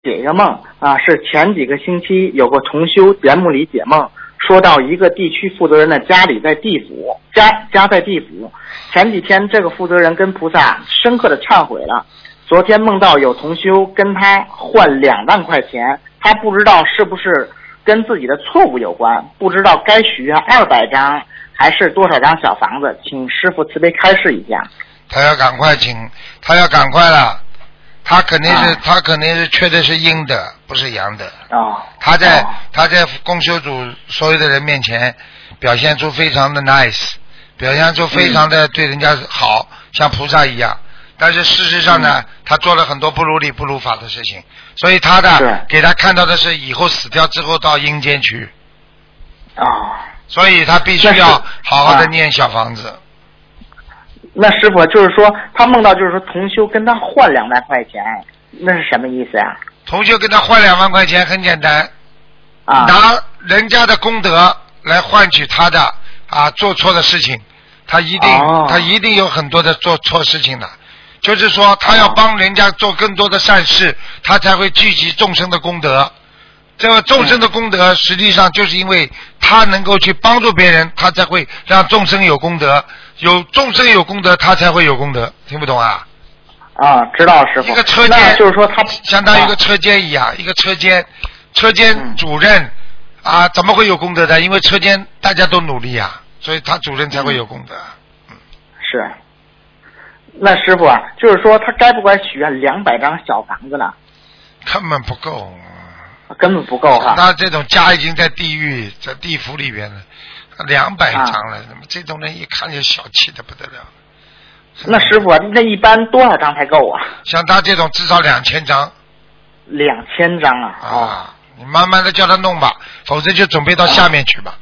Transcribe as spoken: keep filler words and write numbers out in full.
解一个梦啊，是前几个星期有个同修节目里解梦，说到一个地区负责人的家里在地府，家家在地府。前几天这个负责人跟菩萨深刻的忏悔了。昨天梦到有同修跟他换两万块钱，他不知道是不是跟自己的错误有关，不知道该许愿二百张还是多少张小房子，请师父慈悲开示一下。 他要赶快请，他要赶快了。他肯定是、啊、他肯定是缺的是阴的，不是阳的。 哦。 他在、 哦、 他在公修组所有的人面前表现出非常的 nice， 表现出非常的对人家好，嗯、像菩萨一样。但是事实上呢、嗯，他做了很多不如理不如法的事情，所以他的给他看到的是以后死掉之后到阴间去。 啊、哦。 所以他必须要好好的念小房子。 那师傅就是说，他梦到就是说同修跟他换两万块钱，那是什么意思呀？ 同修跟他换两万块钱很简单， 啊， 拿人家的功德来换取他的啊做错的事情，他一定、哦、他一定有很多的做错事情的，就是说他要帮人家做更多的善事，他才会聚集众生的功德。这个众生的功德实际上就是因为他能够去帮助别人，他才会让众生有功德，有众生有功德，他才会有功德。听不懂啊？ 啊，知道师傅。 一个车间就是说他相当于一个车间一样，啊、一个车间，车间主任、嗯、啊，怎么会有功德的？因为车间大家都努力啊，所以他主任才会有功德。 嗯，是。那师傅啊，就是说他该不该许愿两百张小房子呢？ 根本不够。 根本不够哈！ 他这种家已经在地狱、在地府里边了，两百张了，那、啊、么这种人一看就小气的不得了。 那师傅啊，那一般多少张才够啊？ 像他这种至少两千张。 两千张啊！ 啊，你慢慢的叫他弄吧，否则就准备到下面去吧。